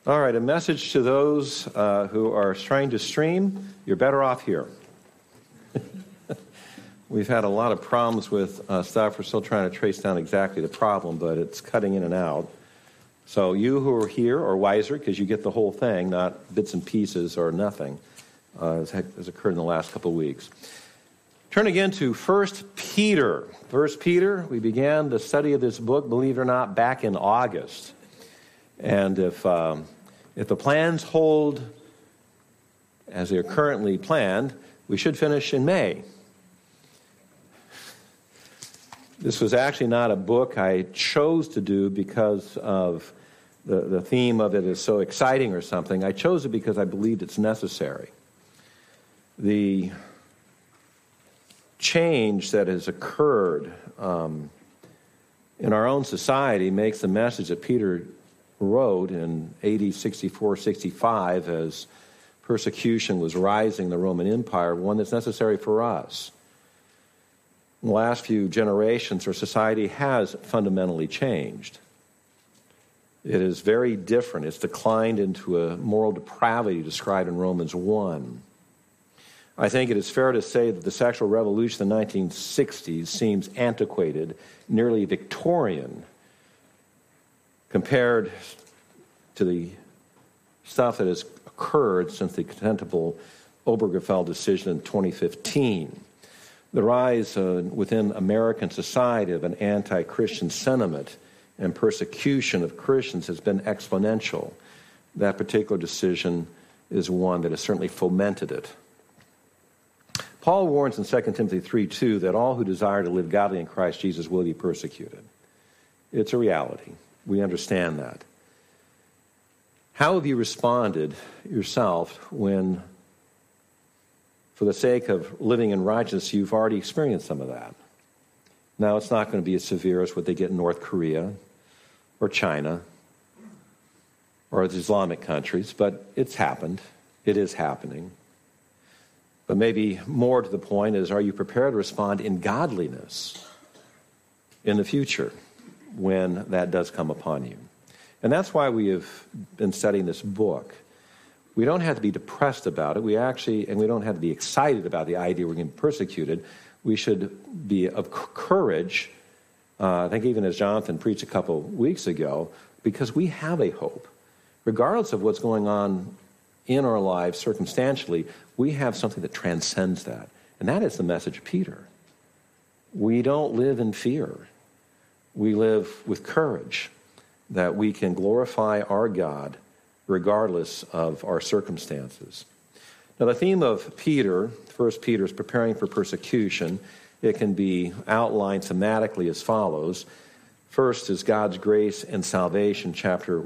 All right, a message to those who are trying to stream. You're better off here. We've had a lot of problems with stuff. We're still trying to trace down exactly the problem, but it's cutting in and out. So you who are here are wiser because you get the whole thing, not bits and pieces or nothing, as has occurred in the last couple of weeks. Turn again to 1 Peter. 1 Peter, we began the study of this book, believe it or not, back in August. And if the plans hold as they are currently planned, we should finish in May. This was actually not a book I chose to do because of the theme of it is so exciting or something. I chose it because I believed it's necessary. The change that has occurred in our own society makes the message that Peter wrote in AD 64-65 as persecution was rising in the Roman Empire, one that's necessary for us. In the last few generations, our society has fundamentally changed. It is very different. It's declined into a moral depravity described in Romans 1. I think it is fair to say that the sexual revolution in the 1960s seems antiquated, nearly Victorian, compared to the stuff that has occurred since the contemptible Obergefell decision in 2015. The rise within American society of an anti-Christian sentiment and persecution of Christians has been exponential. That particular decision is one that has certainly fomented it. Paul warns in 2 Timothy 3:2 that all who desire to live godly in Christ Jesus will be persecuted. It's a reality. We understand that. How have you responded yourself when, for the sake of living in righteousness, you've already experienced some of that? Now, it's not going to be as severe as what they get in North Korea or China or the Islamic countries, but it's happened. It is happening. But maybe more to the point is, are you prepared to respond in godliness in the future when that does come upon you? And that's why we have been studying this book. We don't have to be depressed about it. We don't have to be excited about the idea we're getting persecuted. We should be of courage, I think even as Jonathan preached a couple weeks ago, because we have a hope. Regardless of what's going on in our lives circumstantially, we have something that transcends that. And that is the message of Peter. We don't live in fear. We live with courage that we can glorify our God regardless of our circumstances. Now, the theme of Peter, 1 Peter, is preparing for persecution. It can be outlined thematically as follows. First is God's grace and salvation, chapter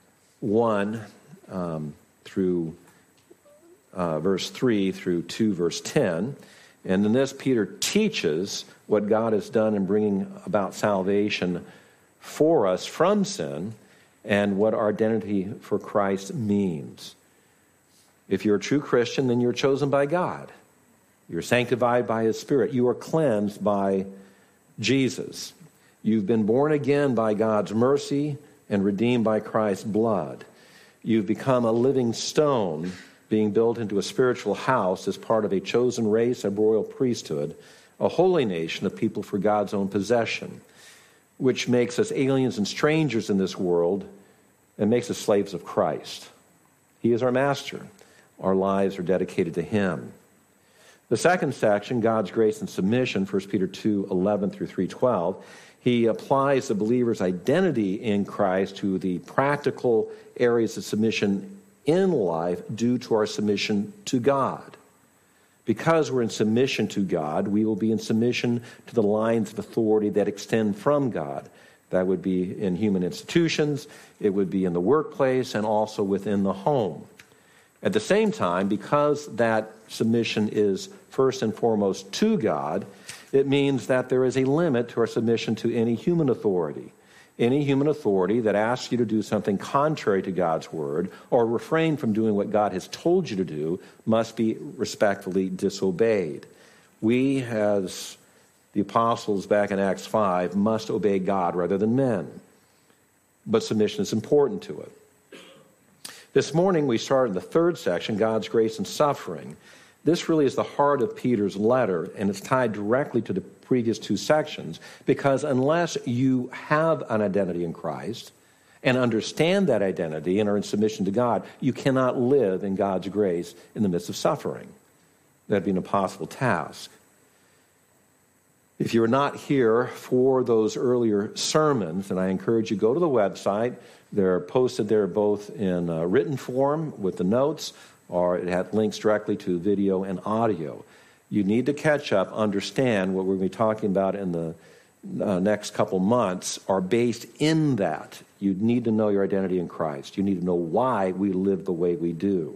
1 through verse 3 through 2, verse 10. And in this, Peter teaches what God has done in bringing about salvation for us from sin and what our identity for Christ means. If you're a true Christian, then you're chosen by God. You're sanctified by His Spirit. You are cleansed by Jesus. You've been born again by God's mercy and redeemed by Christ's blood. You've become a living stone being built into a spiritual house as part of a chosen race, a royal priesthood, a holy nation of people for God's own possession, which makes us aliens and strangers in this world and makes us slaves of Christ. He is our master. Our lives are dedicated to Him. The second section, God's grace and submission, 1 Peter 2:11 through 3:12, he applies the believer's identity in Christ to the practical areas of submission in life due to our submission to God. Because we're in submission to God, we will be in submission to the lines of authority that extend from God. That would be in human institutions, it would be in the workplace, and also within the home. At the same time, because that submission is first and foremost to God, it means that there is a limit to our submission to any human authority. Any human authority that asks you to do something contrary to God's word or refrain from doing what God has told you to do must be respectfully disobeyed. We, as the apostles back in Acts 5, must obey God rather than men. But submission is important to it. This morning we started the third section, God's grace and suffering. This really is the heart of Peter's letter, and it's tied directly to the previous two sections, because unless you have an identity in Christ and understand that identity and are in submission to God, you cannot live in God's grace in the midst of suffering. That'd be an impossible task. If you're not here for those earlier sermons, then I encourage you to go to the website. They're posted there both in written form with the notes, or it has links directly to video and audio. You need to catch up, understand what we're going to be talking about in the next couple months are based in that. You need to know your identity in Christ. You need to know why we live the way we do.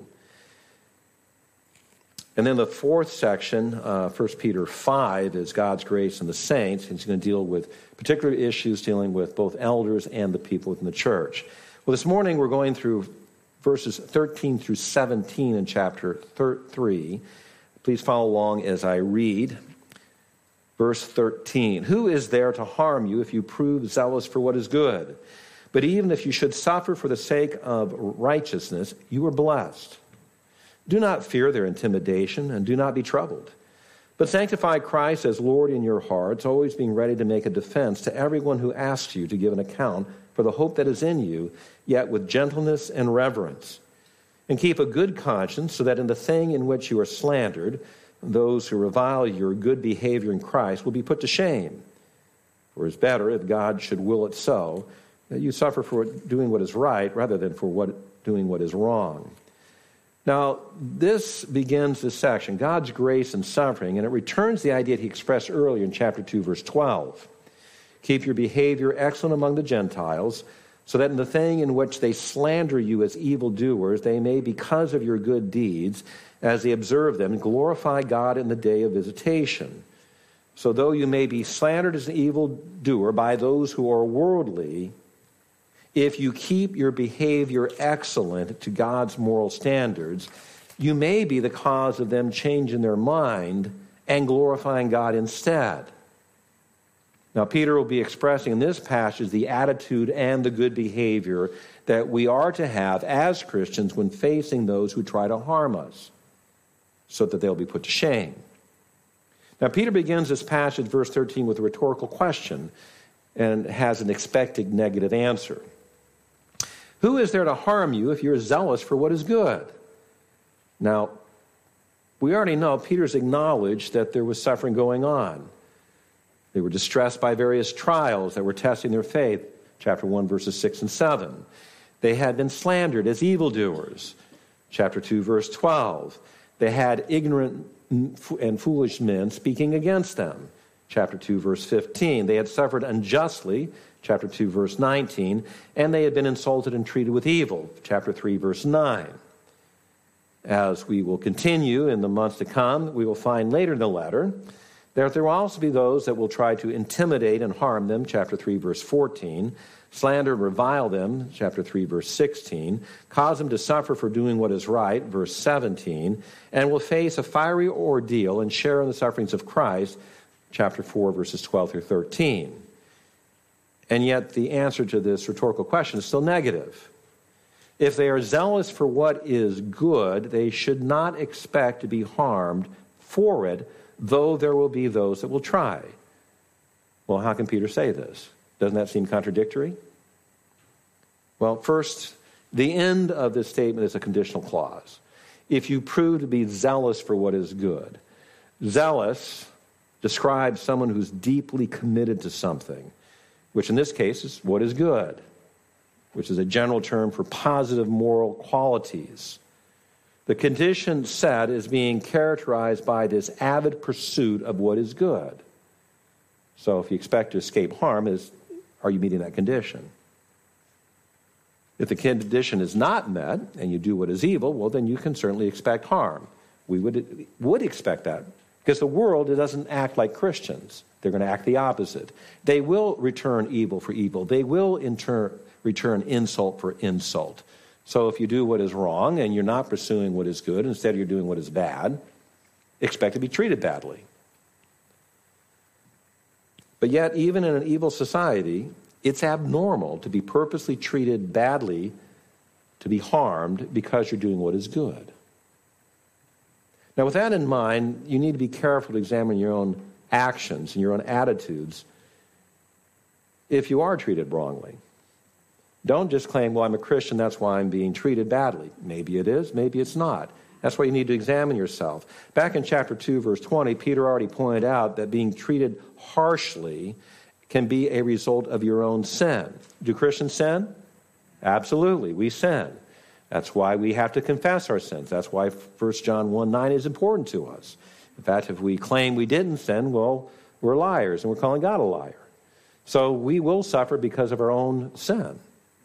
And then the fourth section, 1 Peter 5, is God's grace and the saints. And he's going to deal with particular issues dealing with both elders and the people within the church. Well, this morning we're going through verses 13 through 17 in chapter 3. Please follow along as I read. Verse 13, who is there to harm you if you prove zealous for what is good? But even if you should suffer for the sake of righteousness, you are blessed. Do not fear their intimidation, and do not be troubled. But sanctify Christ as Lord in your hearts, always being ready to make a defense to everyone who asks you to give an account for the hope that is in you, yet with gentleness and reverence. And keep a good conscience, so that in the thing in which you are slandered, those who revile your good behavior in Christ will be put to shame. For it is better, if God should will it so, that you suffer for doing what is right rather than for doing what is wrong. Now, this begins this section, God's grace and suffering, and it returns the idea he expressed earlier in chapter 2, verse 12. Keep your behavior excellent among the Gentiles, so that in the thing in which they slander you as evildoers, they may, because of your good deeds, as they observe them, glorify God in the day of visitation. So though you may be slandered as an evildoer by those who are worldly, if you keep your behavior excellent to God's moral standards, you may be the cause of them changing their mind and glorifying God instead. Now, Peter will be expressing in this passage the attitude and the good behavior that we are to have as Christians when facing those who try to harm us, so that they'll be put to shame. Now, Peter begins this passage, verse 13, with a rhetorical question and has an expected negative answer. Who is there to harm you if you're zealous for what is good? Now, we already know Peter's acknowledged that there was suffering going on. They were distressed by various trials that were testing their faith, chapter 1, verses 6 and 7. They had been slandered as evildoers, chapter 2, verse 12. They had ignorant and foolish men speaking against them, chapter 2, verse 15. They had suffered unjustly, chapter 2, verse 19, and they had been insulted and treated with evil, chapter 3, verse 9. As we will continue in the months to come, we will find later in the letter that there will also be those that will try to intimidate and harm them, chapter 3, verse 14, slander and revile them, chapter 3, verse 16, cause them to suffer for doing what is right, verse 17, and will face a fiery ordeal and share in the sufferings of Christ, chapter 4, verses 12 through 13. And yet the answer to this rhetorical question is still negative. If they are zealous for what is good, they should not expect to be harmed for it, though there will be those that will try. Well, how can Peter say this? Doesn't that seem contradictory? Well, first, the end of this statement is a conditional clause. If you prove to be zealous for what is good. Zealous describes someone who's deeply committed to something, which in this case is what is good, which is a general term for positive moral qualities. The condition set is being characterized by this avid pursuit of what is good. So if you expect to escape harm, are you meeting that condition? If the condition is not met and you do what is evil, well, then you can certainly expect harm. We would expect that because the world doesn't act like Christians. They're going to act the opposite. They will return evil for evil. They will in turn return insult for insult. So if you do what is wrong and you're not pursuing what is good, instead you're doing what is bad, expect to be treated badly. But yet, even in an evil society, it's abnormal to be purposely treated badly to be harmed because you're doing what is good. Now, with that in mind, you need to be careful to examine your own actions and your own attitudes if you are treated wrongly. Don't just claim, well, I'm a Christian, that's why I'm being treated badly. Maybe it is, maybe it's not. That's why you need to examine yourself. Back in chapter 2, verse 20, Peter already pointed out that being treated harshly can be a result of your own sin. Do Christians sin? Absolutely, we sin. That's why we have to confess our sins. That's why 1 John 1:9 is important to us. In fact, if we claim we didn't sin, well, we're liars, and we're calling God a liar. So we will suffer because of our own sin.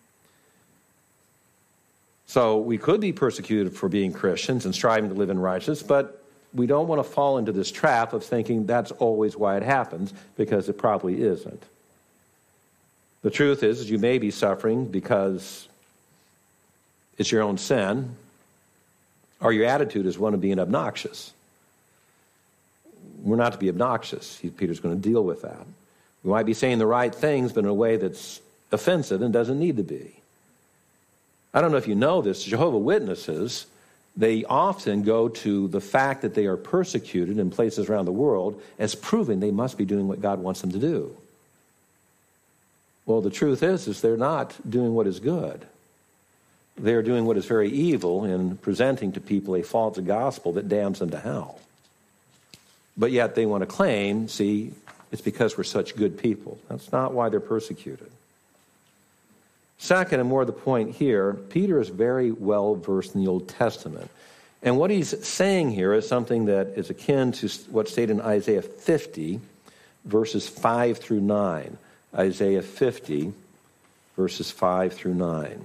So we could be persecuted for being Christians and striving to live in righteousness, but we don't want to fall into this trap of thinking that's always why it happens, because it probably isn't. The truth is you may be suffering because it's your own sin, or your attitude is one of being obnoxious. We're not to be obnoxious. Peter's going to deal with that. We might be saying the right things, but in a way that's offensive and doesn't need to be. I don't know if you know this, Jehovah's Witnesses, they often go to the fact that they are persecuted in places around the world as proving they must be doing what God wants them to do. Well, the truth is they're not doing what is good. They're doing what is very evil in presenting to people a false gospel that damns them to hell. But yet they want to claim, see, it's because we're such good people. That's not why they're persecuted. Second, and more the point here, Peter is very well versed in the Old Testament. And what he's saying here is something that is akin to what's stated in Isaiah 50, verses 5 through 9. Isaiah 50, verses 5 through 9.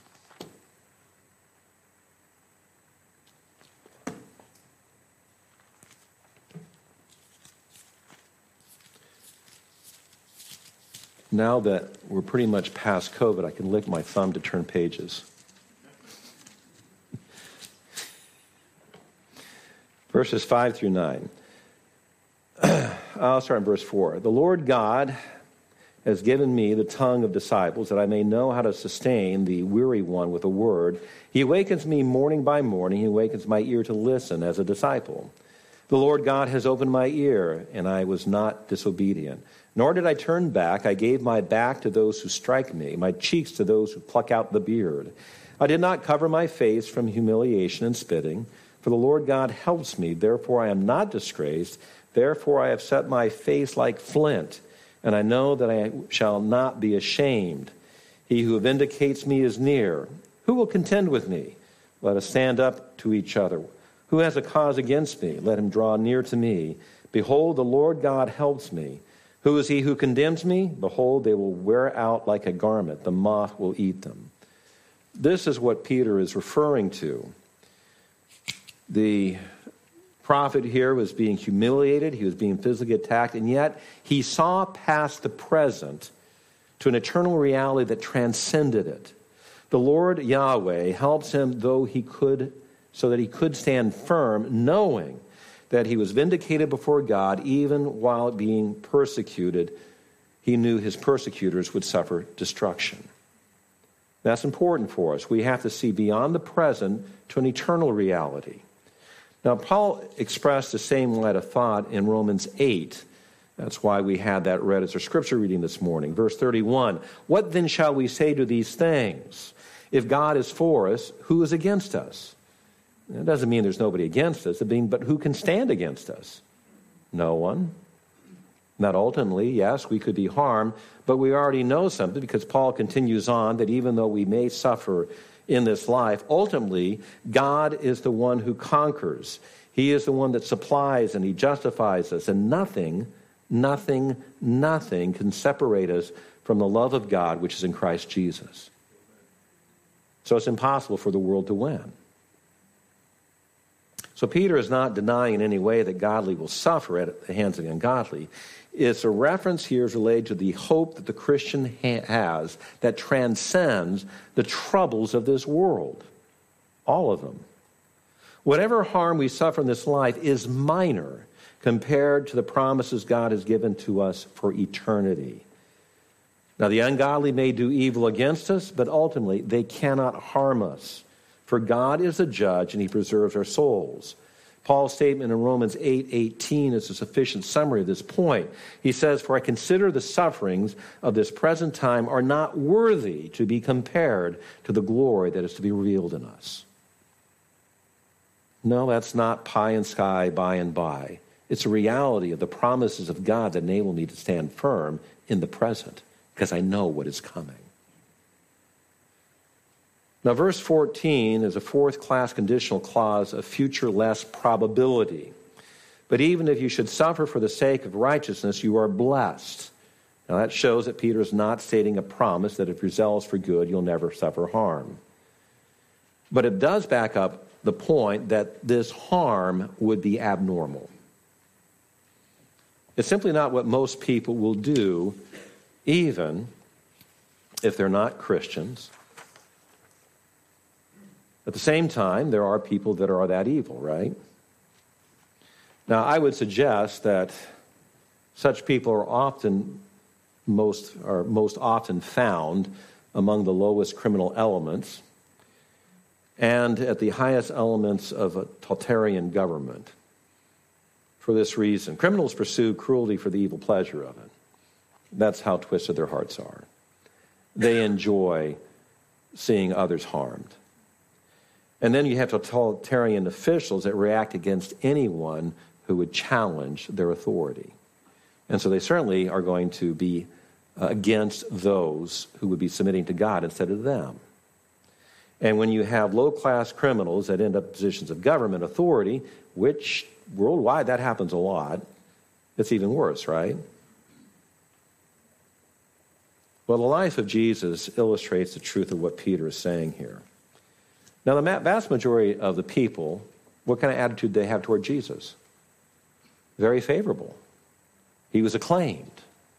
Now that we're pretty much past COVID, I can lick my thumb to turn pages. Verses 5 through 9. I'll start in verse 4. The Lord God has given me the tongue of disciples, that I may know how to sustain the weary one with a word. He awakens me morning by morning. He awakens my ear to listen as a disciple. The Lord God has opened my ear, and I was not disobedient. Nor did I turn back. I gave my back to those who strike me, my cheeks to those who pluck out the beard. I did not cover my face from humiliation and spitting, for the Lord God helps me. Therefore I am not disgraced. Therefore I have set my face like flint, and I know that I shall not be ashamed. He who vindicates me is near. Who will contend with me? Let us stand up to each other. Who has a cause against me? Let him draw near to me. Behold, the Lord God helps me. Who is he who condemns me? Behold, they will wear out like a garment. The moth will eat them. This is what Peter is referring to. The prophet here was being humiliated. He was being physically attacked. And yet he saw past the present to an eternal reality that transcended it. The Lord Yahweh helps him so that he could stand firm, knowing that he was vindicated before God even while being persecuted. He knew his persecutors would suffer destruction. That's important for us. We have to see beyond the present to an eternal reality. Now, Paul expressed the same line of thought in Romans 8. That's why we had that read as our scripture reading this morning. Verse 31, what then shall we say to these things? If God is for us, who is against us? It doesn't mean there's nobody against us, but who can stand against us? No one. Not ultimately, yes, we could be harmed, but we already know something because Paul continues on that even though we may suffer in this life, ultimately, God is the one who conquers. He is the one that supplies and he justifies us, and nothing can separate us from the love of God, which is in Christ Jesus. So it's impossible for the world to win. So Peter is not denying in any way that godly will suffer at the hands of the ungodly. It's a reference here is related to the hope that the Christian has that transcends the troubles of this world. All of them. Whatever harm we suffer in this life is minor compared to the promises God has given to us for eternity. Now, the ungodly may do evil against us, but ultimately they cannot harm us. For God is a judge, and he preserves our souls. Paul's statement in Romans 8:18 is a sufficient summary of this point. He says, "For I consider the sufferings of this present time are not worthy to be compared to the glory that is to be revealed in us." No, that's not pie in sky by and by. It's a reality of the promises of God that enable me to stand firm in the present, because I know what is coming. Now, verse 14 is a fourth-class conditional clause of future-less probability. But even if you should suffer for the sake of righteousness, you are blessed. Now, that shows that Peter is not stating a promise that if you're zealous for good, you'll never suffer harm. But it does back up the point that this harm would be abnormal. It's simply not what most people will do, even if they're not Christians. At the same time, there are people that are that evil, right? Now, I would suggest that such people are most often found among the lowest criminal elements and at the highest elements of a totalitarian government. For this reason, criminals pursue cruelty for the evil pleasure of it. That's how twisted their hearts are. They enjoy seeing others harmed. And then you have totalitarian officials that react against anyone who would challenge their authority. And so they certainly are going to be against those who would be submitting to God instead of them. And when you have low-class criminals that end up in positions of government authority, which worldwide that happens a lot, it's even worse, right? Well, the life of Jesus illustrates the truth of what Peter is saying here. Now, the vast majority of the people, what kind of attitude they have toward Jesus? Very favorable. He was acclaimed.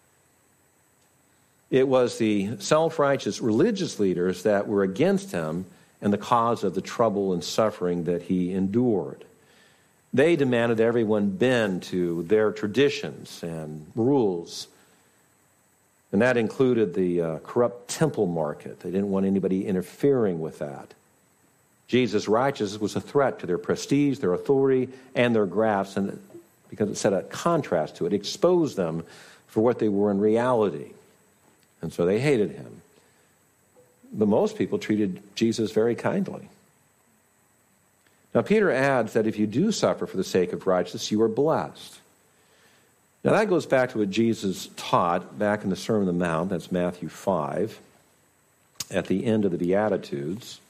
It was the self-righteous religious leaders that were against him and the cause of the trouble and suffering that he endured. They demanded everyone bend to their traditions and rules. And that included the corrupt temple market. They didn't want anybody interfering with that. Jesus' righteousness was a threat to their prestige, their authority, and their grasp, and because it set a contrast to it, exposed them for what they were in reality. And so they hated him. But most people treated Jesus very kindly. Now, Peter adds that if you do suffer for the sake of righteousness, you are blessed. Now, that goes back to what Jesus taught back in the Sermon on the Mount. That's Matthew 5, at the end of the Beatitudes.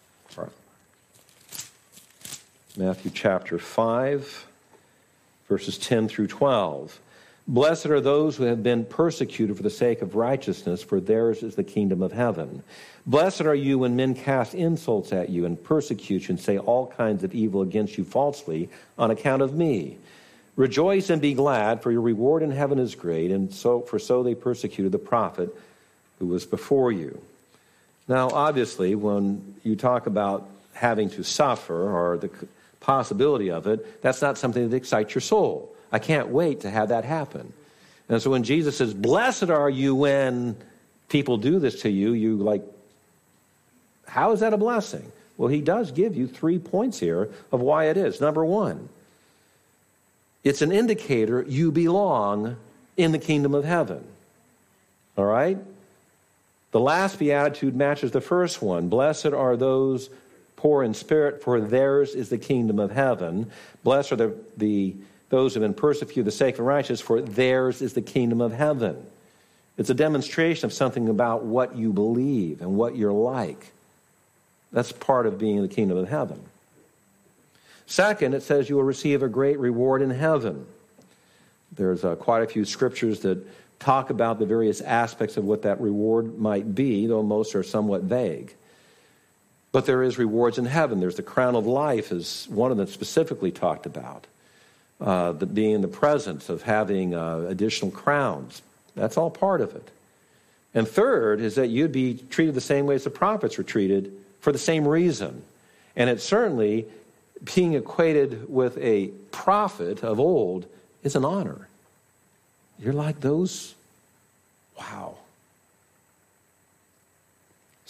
Matthew chapter 5, verses 10 through 12. Blessed are those who have been persecuted for the sake of righteousness, for theirs is the kingdom of heaven. Blessed are you when men cast insults at you and persecute you and say all kinds of evil against you falsely on account of me. Rejoice and be glad, for your reward in heaven is great, and so they persecuted the prophet who was before you. Now, obviously, when you talk about having to suffer or the possibility of it, that's not something that excites your soul. I can't wait to have that happen. And so when Jesus says, blessed are you when people do this to you, you like, how is that a blessing? Well, he does give you 3 points here of why it is. Number one, it's an indicator you belong in the kingdom of heaven. All right? The last beatitude matches the first one. Blessed are those poor in spirit, for theirs is the kingdom of heaven. Blessed are those who have been persecuted for the sake of righteousness, for theirs is the kingdom of heaven. It's a demonstration of something about what you believe and what you're like. That's part of being in the kingdom of heaven. Second, it says you will receive a great reward in heaven. There's quite a few scriptures that talk about the various aspects of what that reward might be, though most are somewhat vague. But there is rewards in heaven. There's the crown of life is one of them specifically talked about. Being in the presence of having additional crowns. That's all part of it. And third is that you'd be treated the same way as the prophets were treated for the same reason. And it's certainly being equated with a prophet of old is an honor. You're like those? Wow.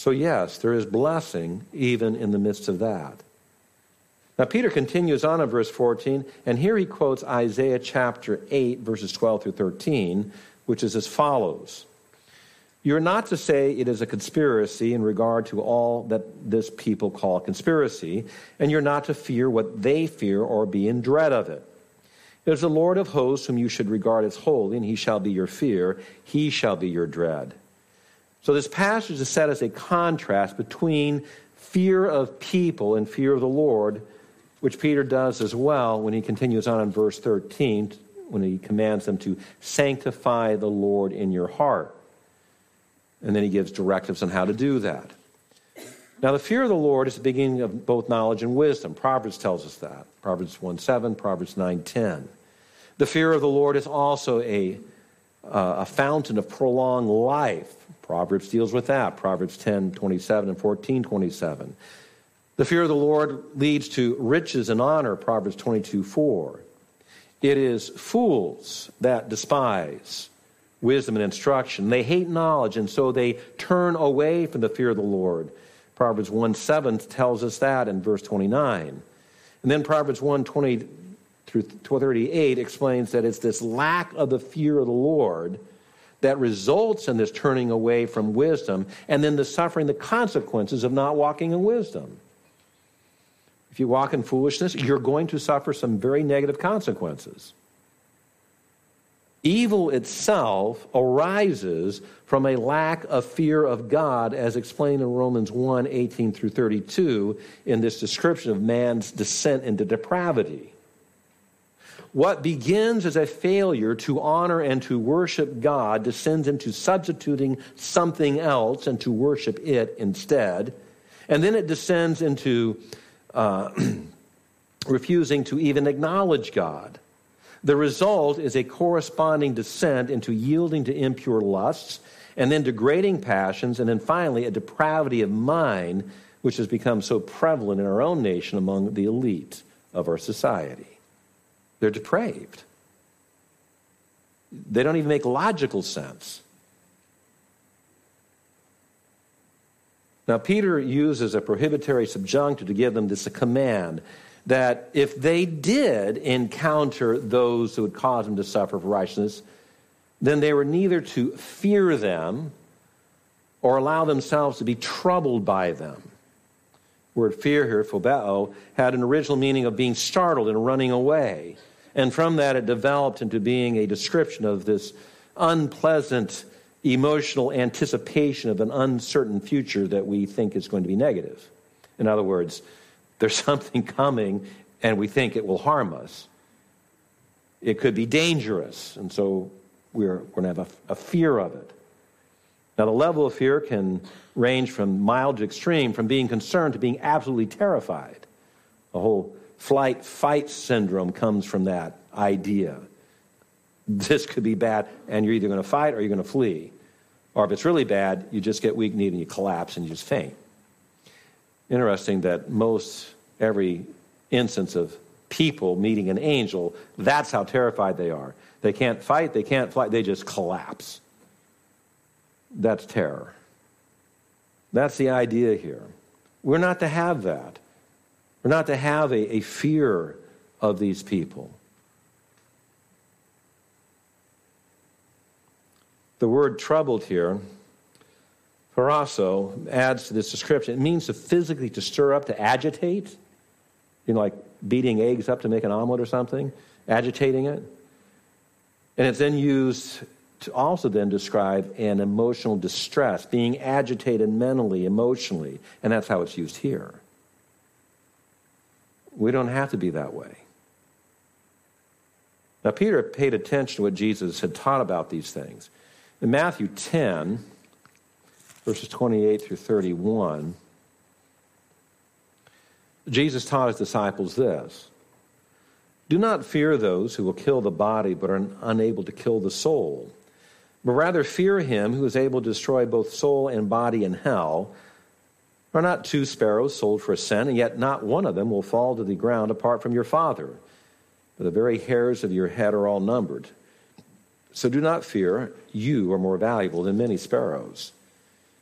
So yes, there is blessing even in the midst of that. Now Peter continues on in verse 14, and here he quotes Isaiah chapter 8, verses 12 through 13, which is as follows. You're not to say it is a conspiracy in regard to all that this people call a conspiracy, and you're not to fear what they fear or be in dread of it. It is the Lord of hosts whom you should regard as holy, and he shall be your fear, he shall be your dread. So this passage is set as a contrast between fear of people and fear of the Lord, which Peter does as well when he continues on in verse 13, when he commands them to sanctify the Lord in your heart. And then he gives directives on how to do that. Now, the fear of the Lord is the beginning of both knowledge and wisdom. Proverbs tells us that. Proverbs 1:7, Proverbs 9:10. The fear of the Lord is also a fountain of prolonged life. Proverbs deals with that. Proverbs 10:27 and 14:27. The fear of the Lord leads to riches and honor. Proverbs 22:4. It is fools that despise wisdom and instruction. They hate knowledge, and so they turn away from the fear of the Lord. Proverbs 1:7 tells us that in verse 29. And then Proverbs 1:20 through 38 explains that it's this lack of the fear of the Lord that results in this turning away from wisdom and then the suffering the consequences of not walking in wisdom. If you walk in foolishness, you're going to suffer some very negative consequences. Evil itself arises from a lack of fear of God, as explained in Romans 1:18 through 32, in this description of man's descent into depravity. What begins as a failure to honor and to worship God descends into substituting something else and to worship it instead. And then it descends into refusing to even acknowledge God. The result is a corresponding descent into yielding to impure lusts, and then degrading passions, and then finally a depravity of mind, which has become so prevalent in our own nation among the elite of our society. They're depraved. They don't even make logical sense. Now, Peter uses a prohibitory subjunctive to give them this command that if they did encounter those who would cause them to suffer for righteousness, then they were neither to fear them or allow themselves to be troubled by them. The word fear here, phobeo, had an original meaning of being startled and running away. And from that it developed into being a description of this unpleasant emotional anticipation of an uncertain future that we think is going to be negative. In other words, there's something coming and we think it will harm us. It could be dangerous, and so we're going to have a fear of it. Now, the level of fear can range from mild to extreme, from being concerned to being absolutely terrified. The whole flight-fight syndrome comes from that idea. This could be bad, and you're either going to fight or you're going to flee. Or if it's really bad, you just get weak-kneed and you collapse and you just faint. Interesting that every instance of people meeting an angel, that's how terrified they are. They can't fight, they can't fly, they just collapse. That's terror. That's the idea here. We're not to have that. We're not to have a fear of these people. The word troubled here, parasso, adds to this description. It means to physically to stir up, to agitate. You know, like beating eggs up to make an omelet or something, agitating it. And it's then used to also then describe an emotional distress, being agitated mentally, emotionally. And that's how it's used here. We don't have to be that way. Now, Peter paid attention to what Jesus had taught about these things. In Matthew 10, verses 28 through 31, Jesus taught his disciples this: "Do not fear those who will kill the body but are unable to kill the soul, but rather fear him who is able to destroy both soul and body in hell. Are not 2 sparrows sold for a cent, and yet not one of them will fall to the ground apart from your Father? But the very hairs of your head are all numbered. So do not fear, you are more valuable than many sparrows.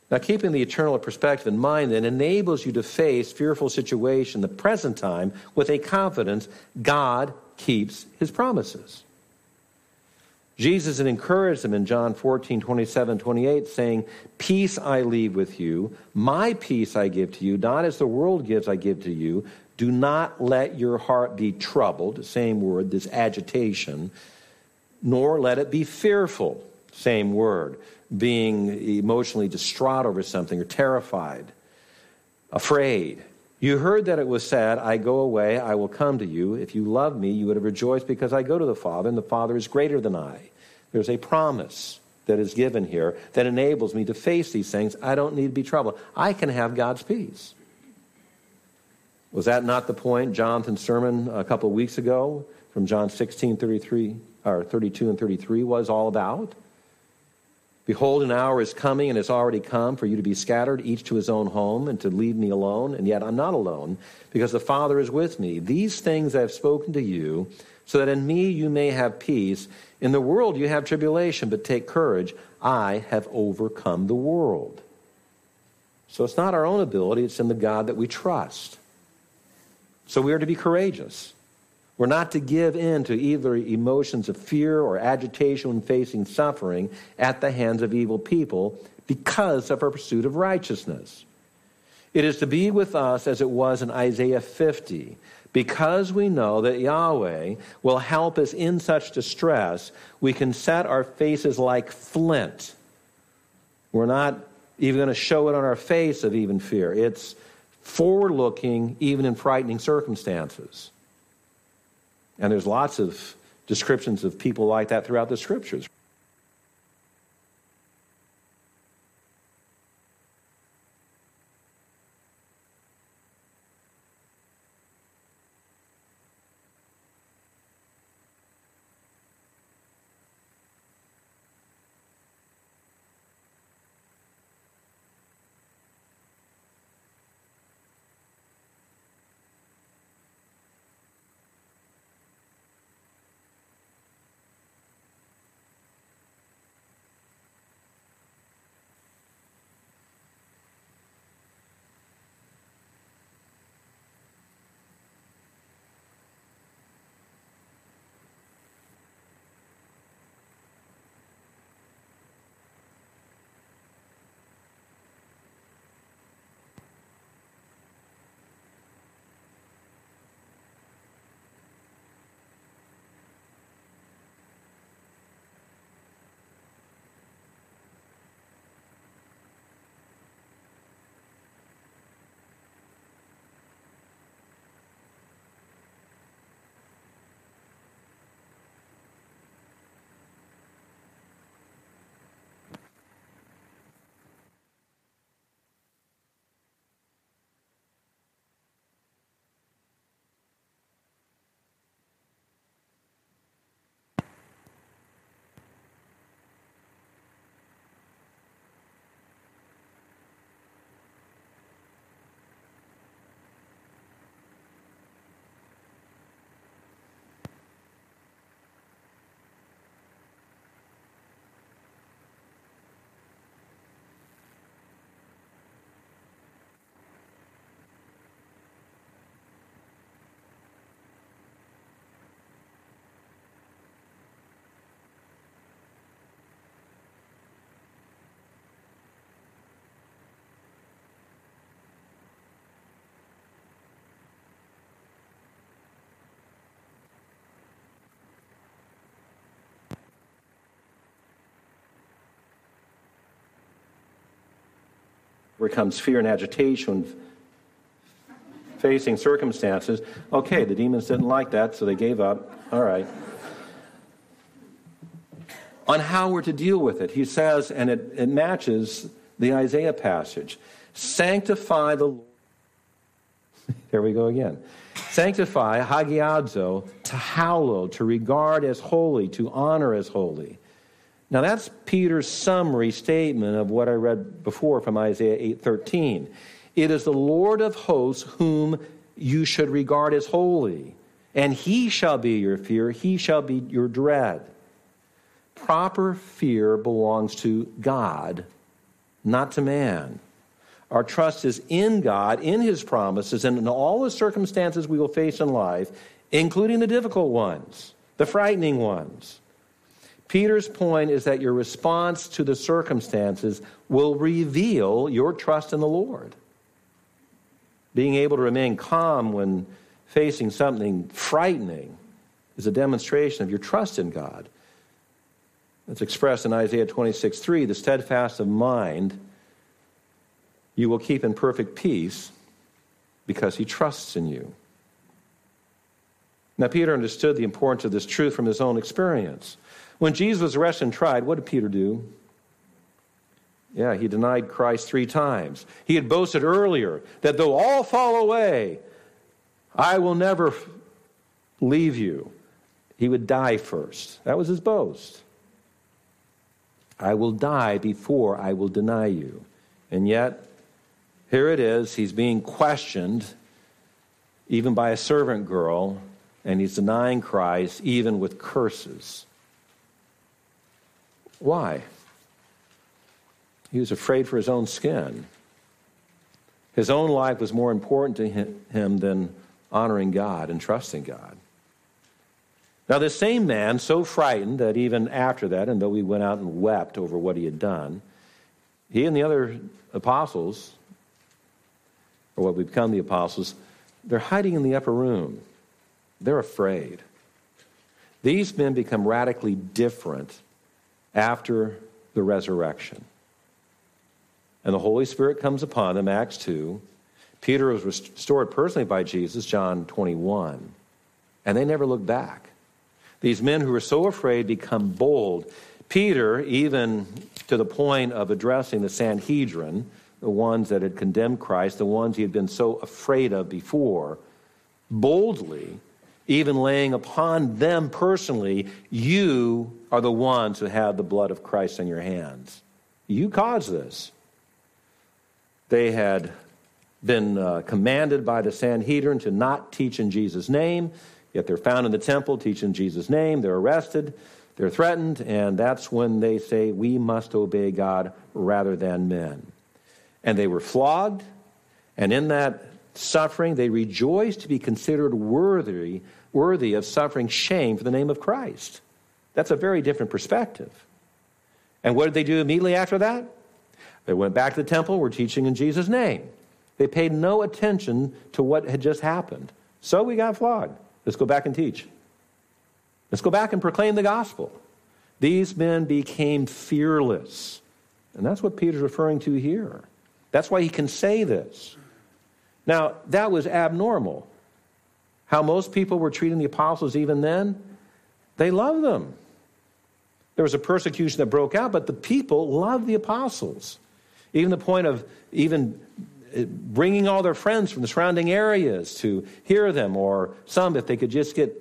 Now, keeping the eternal perspective in mind then enables you to face fearful situations in the present time with a confidence God keeps his promises. Jesus had encouraged them in John 14, 27, 28, saying, "Peace I leave with you, my peace I give to you, not as the world gives I give to you. Do not let your heart be troubled," same word, this agitation, "nor let it be fearful," same word, being emotionally distraught over something or terrified, afraid. "You heard that it was said, 'I go away, I will come to you.' If you loved me, you would have rejoiced because I go to the Father, and the Father is greater than I." There's a promise that is given here that enables me to face these things. I don't need to be troubled. I can have God's peace. Was that not the point Jonathan's sermon a couple of weeks ago from John 16, 32 and 33 was all about? "Behold, an hour is coming and has already come for you to be scattered, each to his own home, and to leave me alone. And yet I'm not alone, because the Father is with me. These things I have spoken to you, so that in me you may have peace. In the world you have tribulation, but take courage. I have overcome the world." So it's not our own ability, it's in the God that we trust. So we are to be courageous. We're not to give in to either emotions of fear or agitation when facing suffering at the hands of evil people because of our pursuit of righteousness. It is to be with us as it was in Isaiah 50. Because we know that Yahweh will help us in such distress, we can set our faces like flint. We're not even going to show it on our face of even fear. It's forward-looking, even in frightening circumstances. And there's lots of descriptions of people like that throughout the Scriptures. Where comes fear and agitation facing circumstances. Okay, the demons didn't like that, so they gave up. All right. On how we're to deal with it, he says, and it matches the Isaiah passage, sanctify the Lord. There we go again. Sanctify, hagiadzo, to hallow, to regard as holy, to honor as holy. Now that's Peter's summary statement of what I read before from Isaiah 8:13. It is the Lord of hosts whom you should regard as holy, and he shall be your fear, he shall be your dread. Proper fear belongs to God not to man. Our trust is in God, in his promises, and in all the circumstances we will face in life, including the difficult ones, the frightening ones. Peter's point is that your response to the circumstances will reveal your trust in the Lord. Being able to remain calm when facing something frightening is a demonstration of your trust in God. It's expressed in Isaiah 26:3, the steadfast of mind you will keep in perfect peace because he trusts in you. Now, Peter understood the importance of this truth from his own experience. When Jesus was arrested and tried, what did Peter do? Yeah, he denied Christ 3 times. He had boasted earlier that though all fall away, I will never leave you. He would die first. That was his boast. I will die before I will deny you. And yet, here it is. He's being questioned even by a servant girl, and he's denying Christ even with curses. Why? He was afraid for his own skin. His own life was more important to him than honoring God and trusting God. Now, this same man, so frightened that even after that, and though he went out and wept over what he had done, he and the other apostles, or what would become the apostles, they're hiding in the upper room. They're afraid. These men become radically different after the resurrection. And the Holy Spirit comes upon them, Acts 2. Peter was restored personally by Jesus, John 21. And they never looked back. These men who were so afraid become bold. Peter, even to the point of addressing the Sanhedrin, the ones that had condemned Christ, the ones he had been so afraid of before, boldly, even laying upon them personally, you are the ones who have the blood of Christ on your hands. You caused this. They had been commanded by the Sanhedrin to not teach in Jesus' name, yet they're found in the temple teaching Jesus' name. They're arrested, they're threatened, and that's when they say, we must obey God rather than men. And they were flogged, and in that suffering, they rejoiced to be considered worthy of suffering shame for the name of Christ. That's a very different perspective. And what did they do immediately after that? They went back to the temple, were teaching in Jesus' name. They paid no attention to what had just happened. So we got flogged. Let's go back and teach. Let's go back and proclaim the gospel. These men became fearless. And that's what Peter's referring to here. That's why he can say this. Now, that was abnormal. How most people were treating the apostles even then, they loved them. There was a persecution that broke out, but the people loved the apostles. Even the point of even bringing all their friends from the surrounding areas to hear them, or some, if they could just get,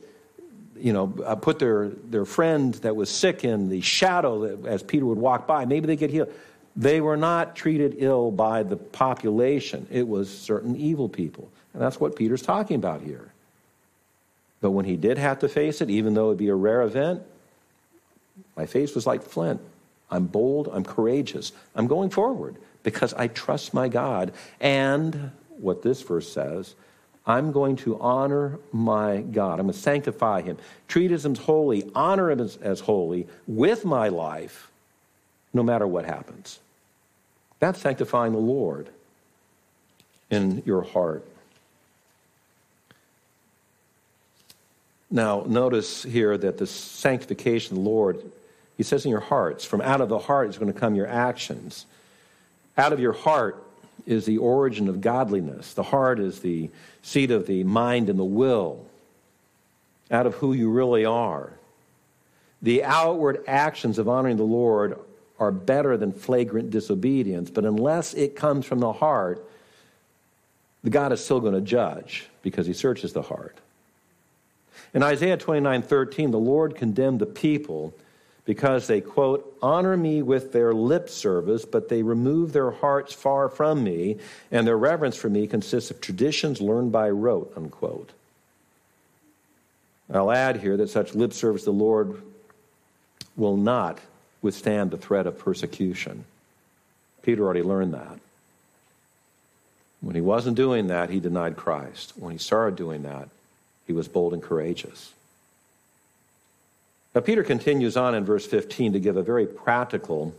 put their friend that was sick in the shadow as Peter would walk by, maybe they get healed. They were not treated ill by the population. It was certain evil people. And that's what Peter's talking about here. But when he did have to face it, even though it would be a rare event, my face was like flint. I'm bold, I'm courageous. I'm going forward because I trust my God. And what this verse says, I'm going to honor my God. I'm going to sanctify him, treat him as holy, honor him as holy with my life, no matter what happens. That's sanctifying the Lord in your heart. Now, notice here that the sanctification of the Lord, he says in your hearts. From out of the heart is going to come your actions. Out of your heart is the origin of godliness. The heart is the seat of the mind and the will. Out of who you really are. The outward actions of honoring the Lord are better than flagrant disobedience, but unless it comes from the heart, the God is still going to judge because he searches the heart. In Isaiah 29:13, the Lord condemned the people because they, quote, honor me with their lip service, but they remove their hearts far from me, and their reverence for me consists of traditions learned by rote, unquote. I'll add here that such lip service to the Lord will not withstand the threat of persecution. Peter already learned that. When he wasn't doing that, he denied Christ. When he started doing that, he was bold and courageous. Now, Peter continues on in verse 15 to give a very practical,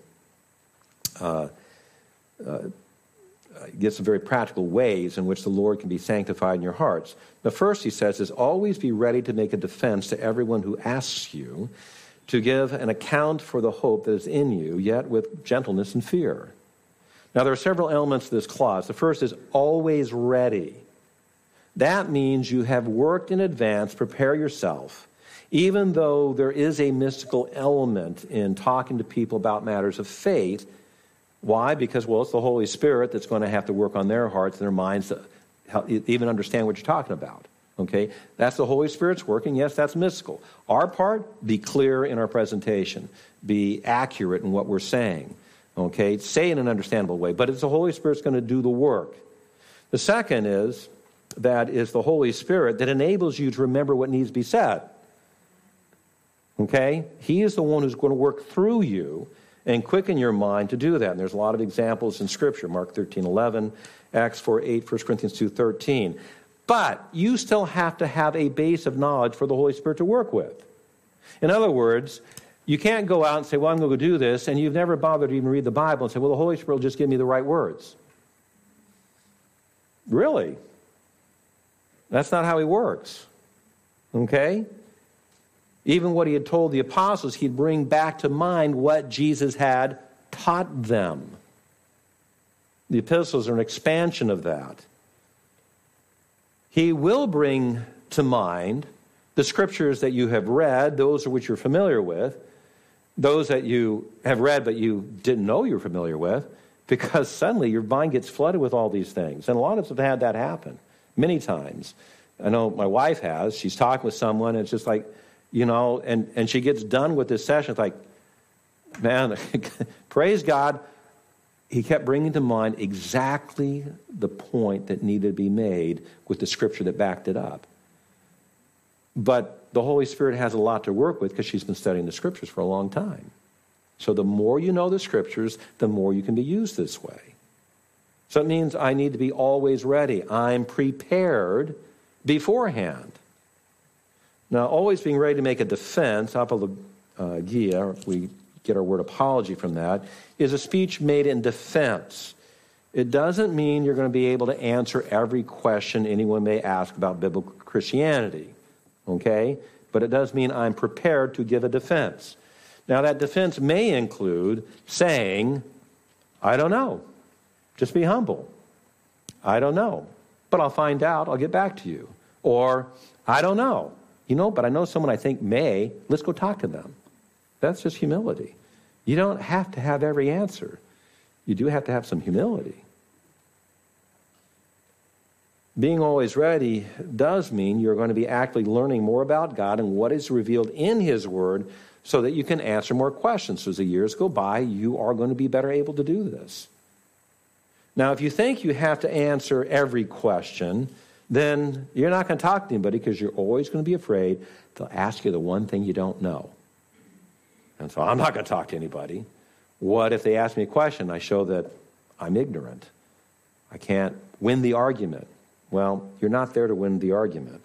gives some very practical ways in which the Lord can be sanctified in your hearts. The first, he says, is always be ready to make a defense to everyone who asks you to give an account for the hope that is in you, yet with gentleness and fear. Now, there are several elements to this clause. The first is always ready. That means you have worked in advance, prepare yourself, even though there is a mystical element in talking to people about matters of faith. Why? Because, well, it's the Holy Spirit that's going to have to work on their hearts and their minds to help even understand what you're talking about. Okay? That's the Holy Spirit's working. Yes, that's mystical. Our part, be clear in our presentation. Be accurate in what we're saying. Okay? Say in an understandable way. But it's the Holy Spirit's going to do the work. The second is that is the Holy Spirit that enables you to remember what needs to be said. Okay? He is the one who's going to work through you and quicken your mind to do that. And there's a lot of examples in Scripture. Mark 13:11, Acts 4:8, 1 Corinthians 2:13. But you still have to have a base of knowledge for the Holy Spirit to work with. In other words, you can't go out and say, well, I'm going to go do this, and you've never bothered to even read the Bible and say, well, the Holy Spirit will just give me the right words. Really? That's not how he works. Okay? Even what he had told the apostles, he'd bring back to mind what Jesus had taught them. The epistles are an expansion of that. He will bring to mind the scriptures that you have read, those of which you're familiar with, those that you have read but you didn't know you were familiar with, because suddenly your mind gets flooded with all these things. And a lot of us have had that happen many times. I know my wife has. She's talking with someone, and it's just like, you know, and she gets done with this session. It's like, man, praise God. He kept bringing to mind exactly the point that needed to be made with the scripture that backed it up. But the Holy Spirit has a lot to work with because she's been studying the scriptures for a long time. So the more you know the scriptures, the more you can be used this way. So it means I need to be always ready. I'm prepared beforehand. Now, always being ready to make a defense, apologia, we get our word apology from that, is a speech made in defense. It doesn't mean you're going to be able to answer every question anyone may ask about biblical Christianity, okay? But it does mean I'm prepared to give a defense. Now, that defense may include saying, I don't know. Just be humble. I don't know. But I'll find out. I'll get back to you. Or, I don't know. You know, but I know someone I think may. Let's go talk to them. That's just humility. You don't have to have every answer. You do have to have some humility. Being always ready does mean you're going to be actively learning more about God and what is revealed in His Word so that you can answer more questions. So as the years go by, you are going to be better able to do this. Now, if you think you have to answer every question, then you're not going to talk to anybody because you're always going to be afraid they'll ask you the one thing you don't know. And so I'm not going to talk to anybody. What if they ask me a question? I show that I'm ignorant. I can't win the argument. Well, you're not there to win the argument.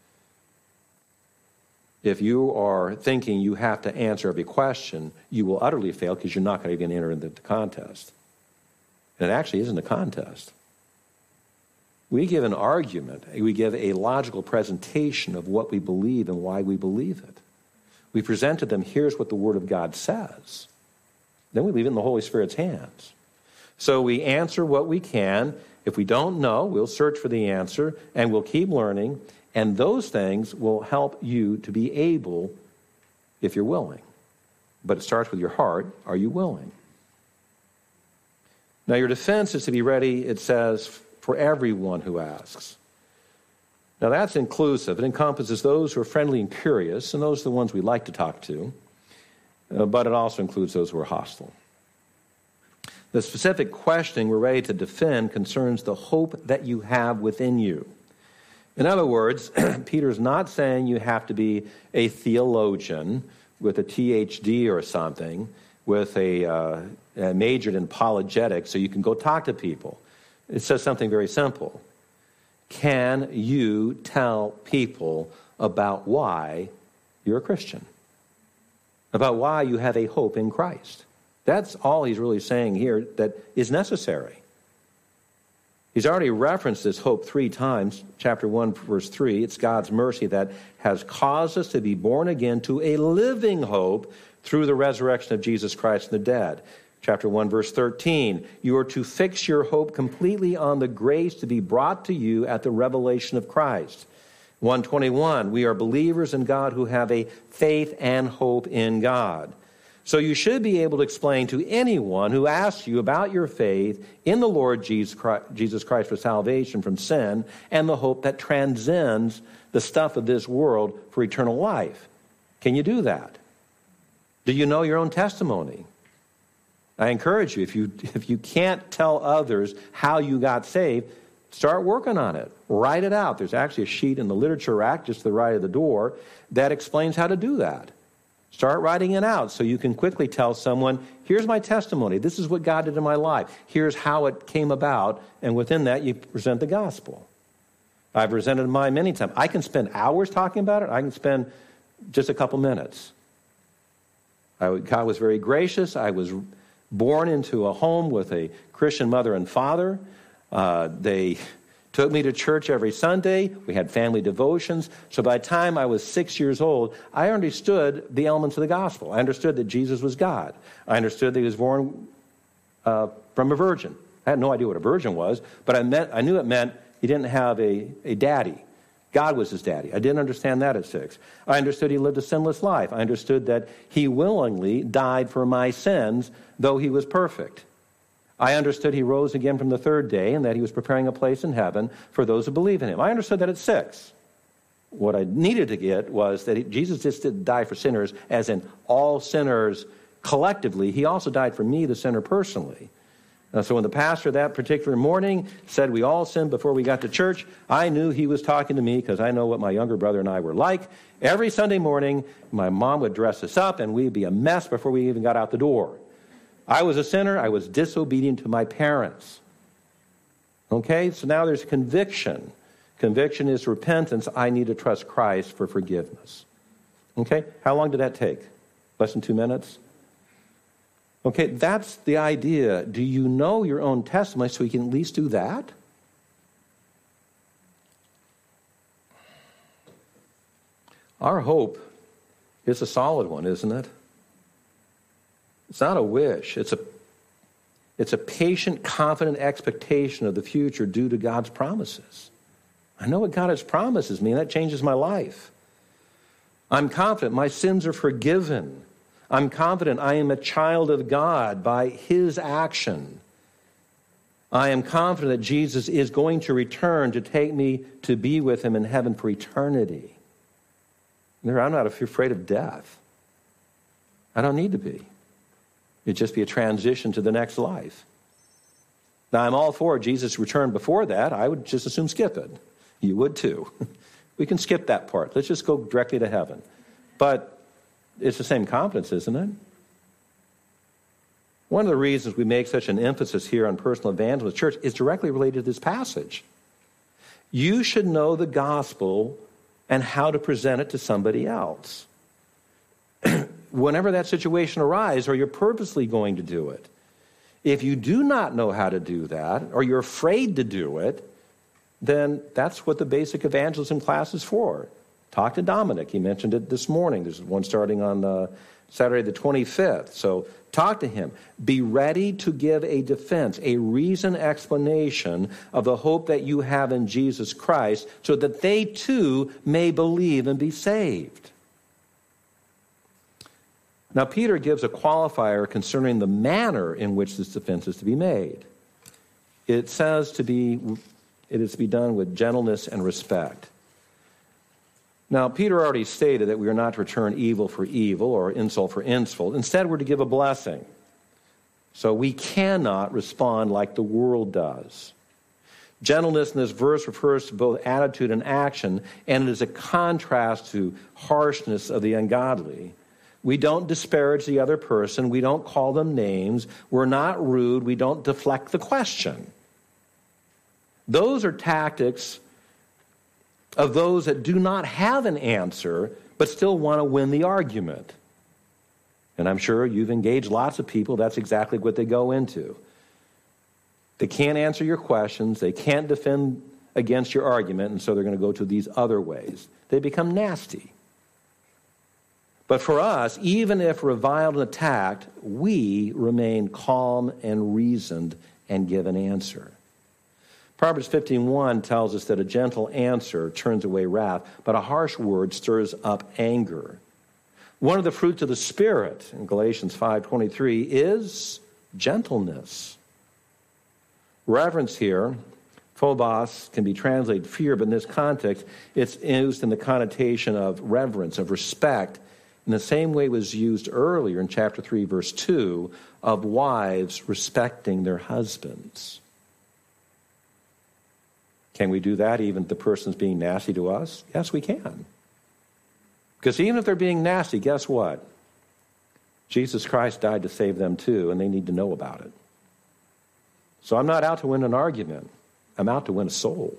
If you are thinking you have to answer every question, you will utterly fail because you're not going to even enter into the contest. And it actually isn't a contest. We give an argument. We give a logical presentation of what we believe and why we believe it. We present to them, here's what the Word of God says. Then we leave it in the Holy Spirit's hands. So we answer what we can. If we don't know, we'll search for the answer, and we'll keep learning, and those things will help you to be able, if you're willing. But it starts with your heart. Are you willing? Now, your defense is to be ready, it says, for everyone who asks. Now, that's inclusive. It encompasses those who are friendly and curious, and those are the ones we like to talk to, but it also includes those who are hostile. The specific questioning we're ready to defend concerns the hope that you have within you. In other words, Peter's not saying you have to be a theologian with a THD or something, with a majored in apologetics, so you can go talk to people. It says something very simple. Can you tell people about why you're a Christian? About why you have a hope in Christ? That's all he's really saying here that is necessary. He's already referenced this hope 3 times. Chapter 1, verse 3, it's God's mercy that has caused us to be born again to a living hope through the resurrection of Jesus Christ from the dead. Chapter 1, verse 13, you are to fix your hope completely on the grace to be brought to you at the revelation of Christ. 1:21, we are believers in God who have a faith and hope in God. So you should be able to explain to anyone who asks you about your faith in the Lord Jesus Christ for salvation from sin and the hope that transcends the stuff of this world for eternal life. Can you do that? Do you know your own testimony? I encourage you, if you can't tell others how you got saved, start working on it. Write it out. There's actually a sheet in the literature rack just to the right of the door that explains how to do that. Start writing it out so you can quickly tell someone, here's my testimony. This is what God did in my life. Here's how it came about. And within that, you present the gospel. I've presented mine many times. I can spend hours talking about it. I can spend just a couple minutes. God was very gracious. I was born into a home with a Christian mother and father. They took me to church every Sunday. We had family devotions. So by the time I was 6 years old, I understood the elements of the gospel. I understood that Jesus was God. I understood that he was born from a virgin. I had no idea what a virgin was, but I knew it meant he didn't have a daddy. God was his daddy. I didn't understand that at 6. I understood he lived a sinless life. I understood that he willingly died for my sins, though he was perfect. I understood he rose again from the 3rd day and that he was preparing a place in heaven for those who believe in him. I understood that at 6. What I needed to get was that Jesus just didn't die for sinners, as in all sinners collectively. He also died for me, the sinner, personally. So when the pastor that particular morning said we all sinned before we got to church, I knew he was talking to me because I know what my younger brother and I were like. Every Sunday morning, my mom would dress us up and we'd be a mess before we even got out the door. I was a sinner. I was disobedient to my parents. Okay, so now there's conviction. Conviction is repentance. I need to trust Christ for forgiveness. Okay, how long did that take? Less than 2 minutes? Okay, that's the idea. Do you know your own testimony so you can at least do that? Our hope is a solid one, isn't it? It's not a wish. It's a patient, confident expectation of the future due to God's promises. I know what God has promises me, and that changes my life. I'm confident my sins are forgiven. I'm confident I am a child of God by his action. I am confident that Jesus is going to return to take me to be with him in heaven for eternity. I'm not afraid of death. I don't need to be. It'd just be a transition to the next life. Now, I'm all for Jesus' return before that. I would just assume skip it. You would too. We can skip that part. Let's just go directly to heaven. But it's the same confidence, isn't it? One of the reasons we make such an emphasis here on personal evangelism church is directly related to this passage. You should know the gospel and how to present it to somebody else. Whenever that situation arises, or you're purposely going to do it. If you do not know how to do that, or you're afraid to do it, then that's what the basic evangelism class is for. Talk to Dominic. He mentioned it this morning. There's one starting on Saturday the 25th. So talk to him. Be ready to give a defense, a reasoned explanation of the hope that you have in Jesus Christ so that they too may believe and be saved. Now, Peter gives a qualifier concerning the manner in which this defense is to be made. It says it is to be done with gentleness and respect. Now, Peter already stated that we are not to return evil for evil or insult for insult. Instead, we're to give a blessing. So we cannot respond like the world does. Gentleness in this verse refers to both attitude and action, and it is a contrast to harshness of the ungodly. We don't disparage the other person. We don't call them names. We're not rude. We don't deflect the question. Those are tactics of those that do not have an answer, but still want to win the argument. And I'm sure you've engaged lots of people. That's exactly what they go into. They can't answer your questions. They can't defend against your argument, and so they're going to go to these other ways. They become nasty. But for us, even if reviled and attacked, we remain calm and reasoned and give an answer. Proverbs 15:1 tells us that a gentle answer turns away wrath, but a harsh word stirs up anger. One of the fruits of the Spirit in Galatians 5:23 is gentleness. Reverence here, phobos, can be translated fear, but in this context, it's used in the connotation of reverence, of respect, in the same way it was used earlier in chapter 3, verse 2, of wives respecting their husbands. Can we do that even if the person's being nasty to us? Yes, we can. Because even if they're being nasty, guess what? Jesus Christ died to save them too, and they need to know about it. So I'm not out to win an argument. I'm out to win a soul.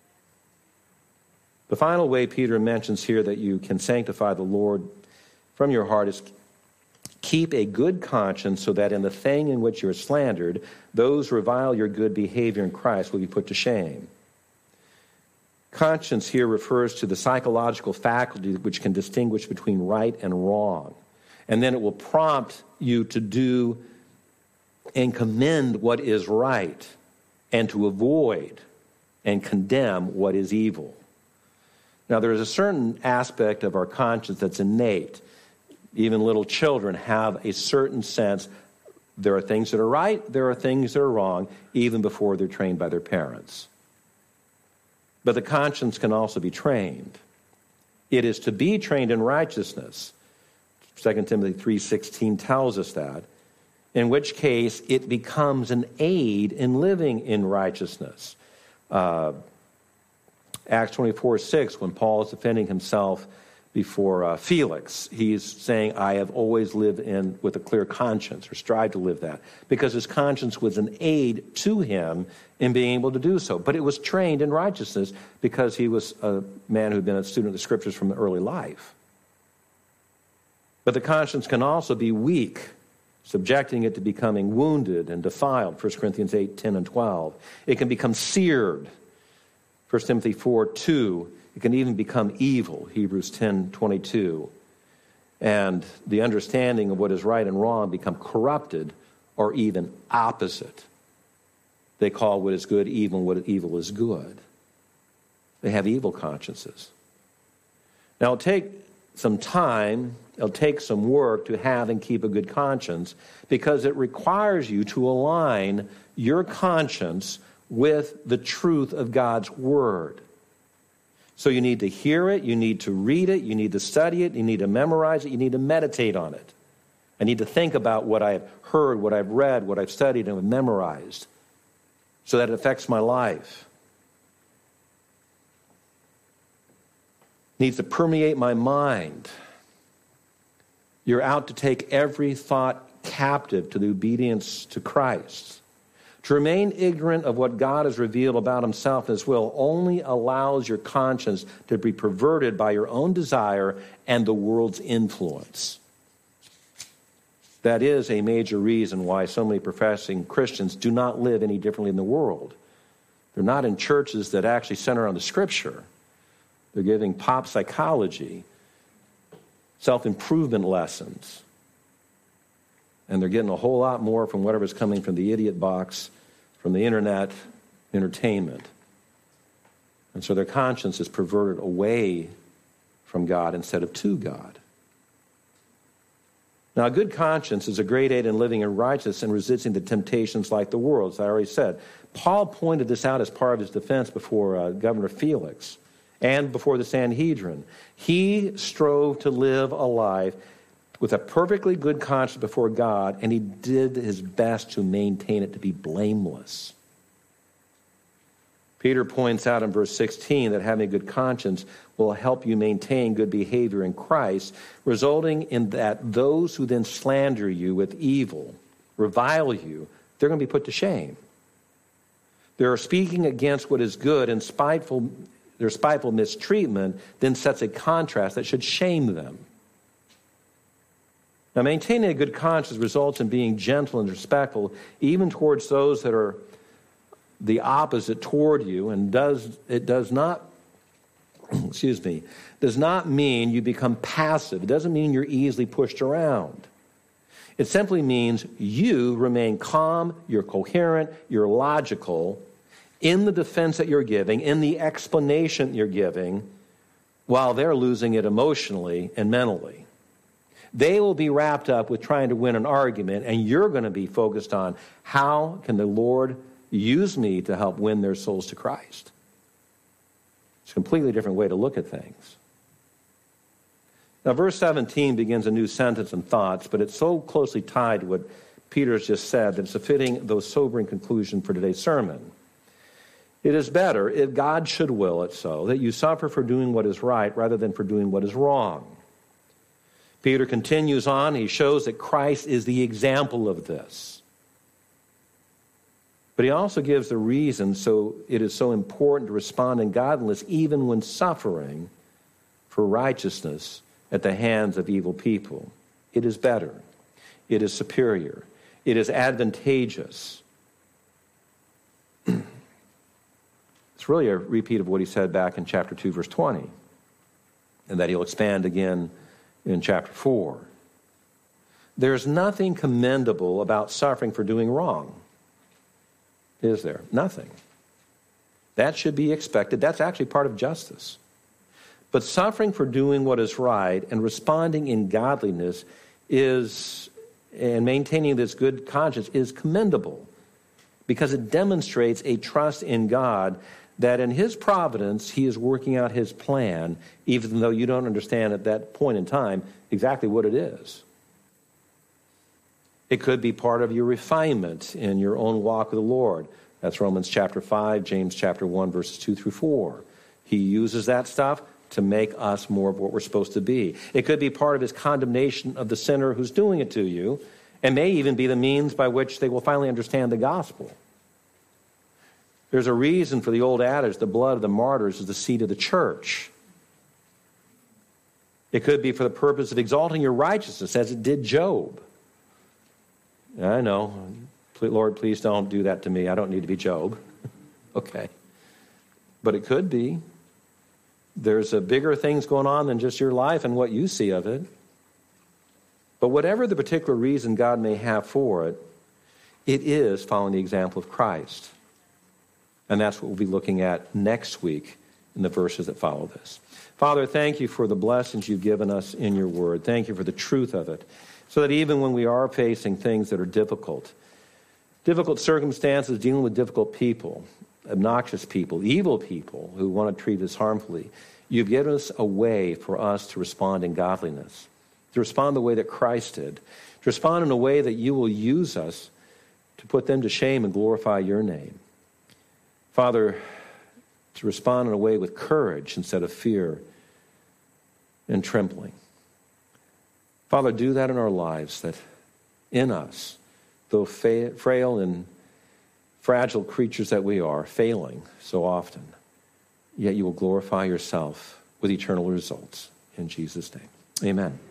The final way Peter mentions here that you can sanctify the Lord from your heart is keep a good conscience so that in the thing in which you are slandered, those who revile your good behavior in Christ will be put to shame. Conscience here refers to the psychological faculty which can distinguish between right and wrong. And then it will prompt you to do and commend what is right and to avoid and condemn what is evil. Now, there is a certain aspect of our conscience that's innate. Even little children have a certain sense. There are things that are right, there are things that are wrong, even before they're trained by their parents. But the conscience can also be trained. It is to be trained in righteousness. 2 Timothy 3:16 tells us that, in which case it becomes an aid in living in righteousness. Acts 24:6, when Paul is defending himself before Felix, he's saying, I have always lived with a clear conscience, or strive to live that, because his conscience was an aid to him in being able to do so. But it was trained in righteousness because he was a man who had been a student of the Scriptures from early life. But the conscience can also be weak, subjecting it to becoming wounded and defiled, 1 Corinthians 8:10 and 12. It can become seared, 1 Timothy 4:2. It can even become evil, Hebrews 10:22. And the understanding of what is right and wrong become corrupted or even opposite. They call what is good evil, what evil is good. They have evil consciences. Now, it'll take some time, it'll take some work to have and keep a good conscience because it requires you to align your conscience with the truth of God's Word. So you need to hear it, you need to read it, you need to study it, you need to memorize it, you need to meditate on it. I need to think about what I've heard, what I've read, what I've studied and memorized so that it affects my life. It needs to permeate my mind. You're out to take every thought captive to the obedience to Christ. To remain ignorant of what God has revealed about himself and his will only allows your conscience to be perverted by your own desire and the world's influence. That is a major reason why so many professing Christians do not live any differently in the world. They're not in churches that actually center on the Scripture. They're giving pop psychology, self-improvement lessons. And they're getting a whole lot more from whatever's coming from the idiot box, from the internet, entertainment. And so their conscience is perverted away from God instead of to God. Now, a good conscience is a great aid in living in righteousness and resisting the temptations like the world, as I already said. Paul pointed this out as part of his defense before Governor Felix and before the Sanhedrin. He strove to live a life with a perfectly good conscience before God, and he did his best to maintain it to be blameless. Peter points out in verse 16 that having a good conscience will help you maintain good behavior in Christ, resulting in that those who then slander you with evil, revile you, they're going to be put to shame. They're speaking against what is good, and their spiteful mistreatment then sets a contrast that should shame them. Now, maintaining a good conscience results in being gentle and respectful, even towards those that are the opposite toward you, and it does not mean you become passive. It doesn't mean you're easily pushed around. It simply means you remain calm, you're coherent, you're logical in the defense that you're giving, in the explanation you're giving, while they're losing it emotionally and mentally. They will be wrapped up with trying to win an argument, and you're going to be focused on how can the Lord use me to help win their souls to Christ. It's a completely different way to look at things. Now, verse 17 begins a new sentence and thoughts, but it's so closely tied to what Peter has just said that it's a fitting, though sobering conclusion for today's sermon. It is better, if God should will it so, that you suffer for doing what is right rather than for doing what is wrong. Peter continues on. He shows that Christ is the example of this. But he also gives the reason so it is so important to respond in godliness even when suffering for righteousness at the hands of evil people. It is better. It is superior. It is advantageous. It's really a repeat of what he said back in chapter 2, verse 20, and that he'll expand again in chapter 4. There's nothing commendable about suffering for doing wrong, is there? Nothing. That should be expected. That's actually part of justice. But suffering for doing what is right and responding in godliness and maintaining this good conscience is commendable because it demonstrates a trust in God that in his providence, he is working out his plan, even though you don't understand at that point in time exactly what it is. It could be part of your refinement in your own walk with the Lord. That's Romans chapter 5, James chapter 1, verses 2 through 4. He uses that stuff to make us more of what we're supposed to be. It could be part of his condemnation of the sinner who's doing it to you, and may even be the means by which they will finally understand the gospel. There's a reason for the old adage, the blood of the martyrs is the seed of the church. It could be for the purpose of exalting your righteousness, as it did Job. I know. Lord, please don't do that to me. I don't need to be Job. Okay. But it could be. There's bigger things going on than just your life and what you see of it. But whatever the particular reason God may have for it, it is following the example of Christ. And that's what we'll be looking at next week in the verses that follow this. Father, thank you for the blessings you've given us in your word. Thank you for the truth of it, so that even when we are facing things that are difficult circumstances, dealing with difficult people, obnoxious people, evil people who want to treat us harmfully, you've given us a way for us to respond in godliness, to respond the way that Christ did, to respond in a way that you will use us to put them to shame and glorify your name. Father, to respond in a way with courage instead of fear and trembling. Father, do that in our lives, that in us, though frail and fragile creatures that we are, failing so often, yet you will glorify yourself with eternal results. In Jesus' name, amen.